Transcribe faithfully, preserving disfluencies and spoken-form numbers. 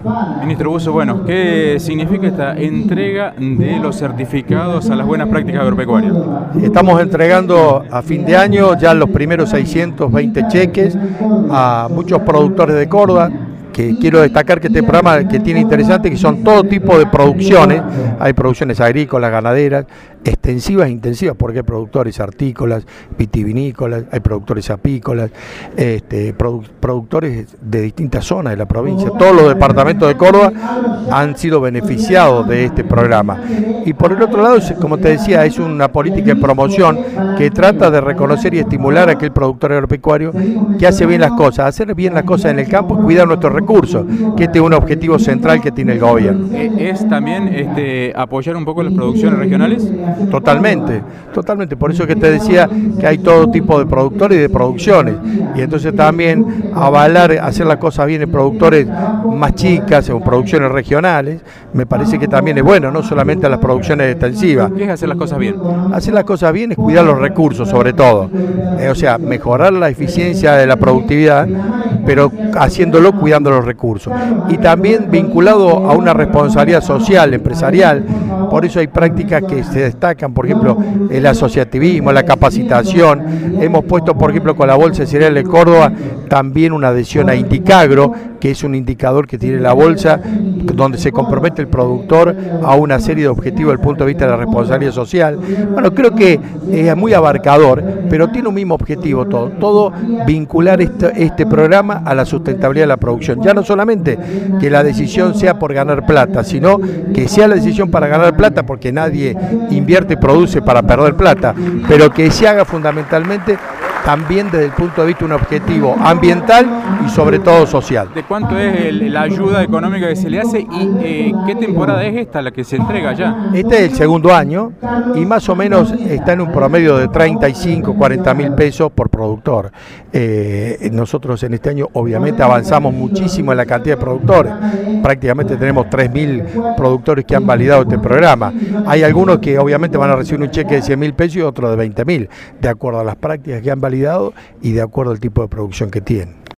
Ministro Buzo, bueno, ¿qué significa esta entrega de los certificados a las buenas prácticas agropecuarias? Estamos entregando a fin de año ya los primeros seiscientos veinte cheques a muchos productores de Córdoba, que quiero destacar que este programa que tiene interesante que son todo tipo de producciones, hay producciones agrícolas, ganaderas, extensivas e intensivas, porque hay productores hortícolas, vitivinícolas, hay productores apícolas, este, produ productores de distintas zonas de la provincia. Todos los departamentos de Córdoba han sido beneficiados de este programa. Y por el otro lado, como te decía, es una política de promoción que trata de reconocer y estimular a aquel productor agropecuario que hace bien las cosas, hacer bien las cosas en el campo y cuidar nuestros recursos, que este es un objetivo central que tiene el gobierno. ¿Es también este, apoyar un poco las producciones regionales? Totalmente, totalmente. Por eso que te decía que hay todo tipo de productores y de producciones. Y entonces también avalar, hacer las cosas bien en productores más chicas, en producciones regionales, me parece que también es bueno, no solamente a las producciones extensivas. ¿Qué es hacer las cosas bien? Hacer las cosas bien es cuidar los recursos, sobre todo. Eh, o sea, mejorar la eficiencia de la productividad, pero haciéndolo cuidando los recursos. Y también vinculado a una responsabilidad social, empresarial. Por eso hay prácticas que se destacan, por ejemplo, el asociativismo, la capacitación. Hemos puesto, por ejemplo, con la Bolsa de Cereales de Córdoba, también una adhesión a Indicagro, que es un indicador que tiene la bolsa, donde se compromete el productor a una serie de objetivos desde el punto de vista de la responsabilidad social. Bueno, creo que es muy abarcador, pero tiene un mismo objetivo todo, todo vincular este, este programa a la sustentabilidad de la producción. Ya no solamente que la decisión sea por ganar plata, sino que sea la decisión para ganar plata, porque nadie invierte y produce para perder plata, pero que se haga fundamentalmente también desde el punto de vista de un objetivo ambiental y sobre todo social. ¿De cuánto es el, la ayuda económica que se le hace y eh, qué temporada es esta la que se entrega ya? Este es el segundo año y más o menos está en un promedio de treinta y cinco, cuarenta mil pesos por productor. Eh, nosotros en este año obviamente avanzamos muchísimo en la cantidad de productores. Prácticamente tenemos tres mil productores que han validado este programa. Hay algunos que obviamente van a recibir un cheque de cien mil pesos y otros de veinte mil, de acuerdo a las prácticas que han validado y de acuerdo al tipo de producción que tienen.